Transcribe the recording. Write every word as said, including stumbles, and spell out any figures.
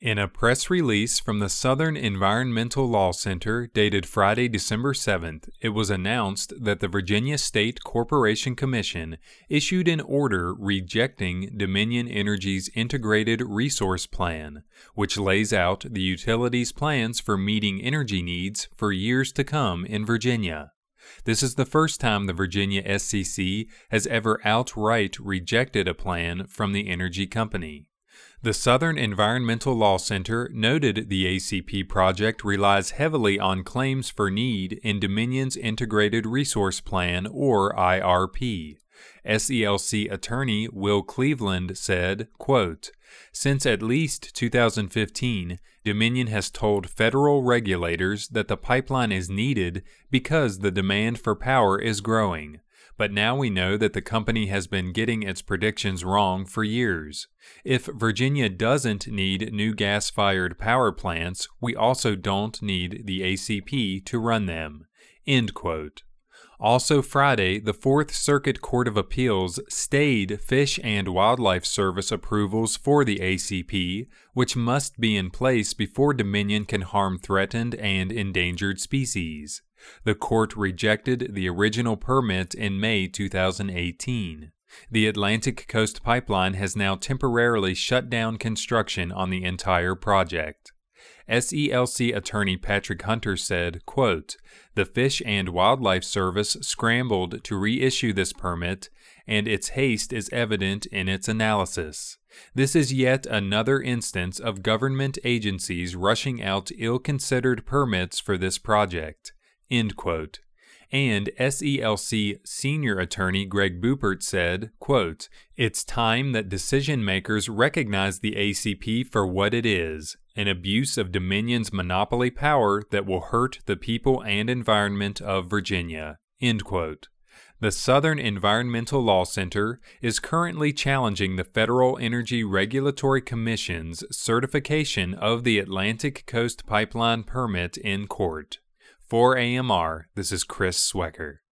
In a press release from the Southern Environmental Law Center dated Friday, December seventh, it was announced that the Virginia State Corporation Commission issued an order rejecting Dominion Energy's Integrated Resource Plan, which lays out the utility's plans for meeting energy needs for years to come in Virginia. This is the first time the Virginia S C C has ever outright rejected a plan from the energy company. The Southern Environmental Law Center noted the A C P project relies heavily on claims for need in Dominion's Integrated Resource Plan, or I R P. S E L C attorney Will Cleveland said, quote, "Since at least two thousand fifteen, Dominion has told federal regulators that the pipeline is needed because the demand for power is growing. But now we know that the company has been getting its predictions wrong for years. If Virginia doesn't need new gas-fired power plants, we also don't need the A C P to run them." End quote. Also Friday, the Fourth Circuit Court of Appeals stayed Fish and Wildlife Service approvals for the A C P, which must be in place before Dominion can harm threatened and endangered species. The court rejected the original permit in May two thousand eighteen. The Atlantic Coast Pipeline has now temporarily shut down construction on the entire project. S E L C attorney Patrick Hunter said, quote, "The Fish and Wildlife Service scrambled to reissue this permit, and its haste is evident in its analysis. This is yet another instance of government agencies rushing out ill-considered permits for this project." End quote. And S E L C senior attorney Greg Buppert said, quote, "It's time that decision-makers recognize the A C P for what it is, an abuse of Dominion's monopoly power that will hurt the people and environment of Virginia." End quote. The Southern Environmental Law Center is currently challenging the Federal Energy Regulatory Commission's certification of the Atlantic Coast Pipeline permit in court. For A M R, this is Chris Swecker.